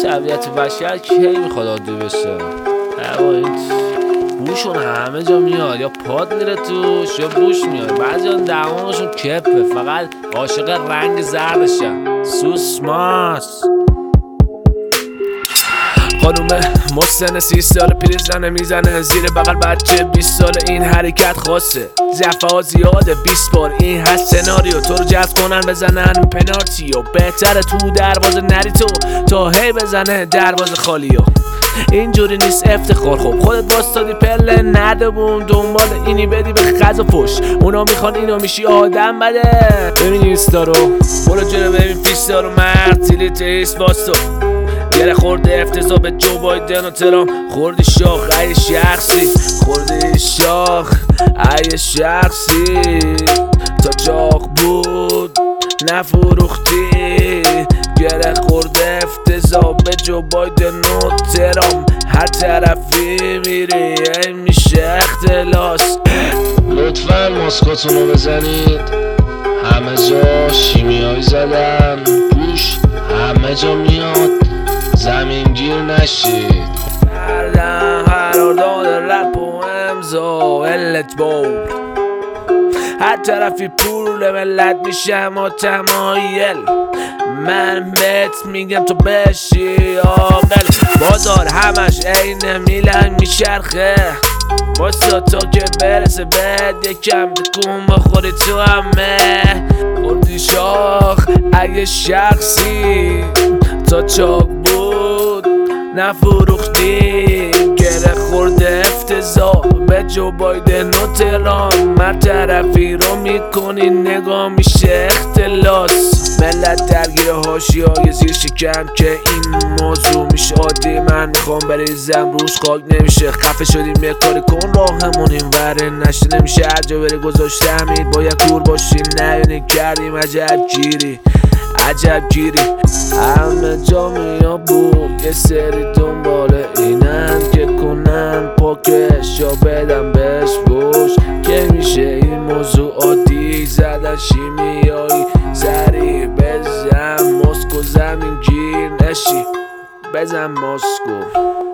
طبیعت بشر کی میخواد عادی بشه؟ این بوشون همه جا میاد، یا پاد میره توش یا بوش میاد. بعضی دماغشون کپه، فقط عاشق رنگ زردشن. سوسماس خانوم مسن 30 سال پیرزنه میزنه زیر بغل بچه 20 ساله. این حرکت خاصه، جفا زیاده 20 بار. این هست سناریو تو رو جذب کنن بزنن پنالتی و بهتره تو دروازه نری تو تا هی بزنه دروازه خالیو. اینجوری نیست افتخار، خب خودت واسطادی پله ندبون دنبال اینی بدی به خز و پش. اونا میخوان اینو میشی آدم بده. ببین اینستا رو برو جلو، ببین پیستا رو مرد تیلیت ایست واسطا. گره خورده افتضا به جو بایدن و ترام. خوردی شاخ ای شخصی، خوردی شاخ ای شخصی. تا چاق بود نفروختی. گره خورده افتضا به جو بایدن و ترام. هر طرفی میری این میشه اختلاس. لطفا ماسکاتونو بزنید، همه جا شیمیایی زدن. بوش همه جا میاد، زمین گیر نشید. کردم قرارداد رپ و امضا علت بود. هر طرفی پول ملت میشه متمایل. من بهت میگم تو بشی عاقل. بازار همش عین میلنگ میچرخه واسه تا که برسه بهت یکم تکون بخوری تو همه. خوردی شاخ اگه شخصی تا چاق بود نفروختی. گره خورده افتضا به جو بایدن و ترام. هر طرفی رو میکنی نگاه میشه اختلاس. ملت درگیر حاشیه‌های زیر شکم که این موضوع میشه عادی. من میخوام بریزم روش خاک نمیشه. خفه شدیم یه کاری کن راهمون این وره نشه. نمیشه هر جا بری گذاشتمید باید کور باشی. نه کردیم عجب گیری عجب گیری. همه جا میا بود یه سری دنباله اینن که کنن پاکش یا بدن بهش بوش. که میشه این موضوع عادی زدن شیمیایی سری. بزن ماسکو زمین گیر نشی، بزن ماسکو.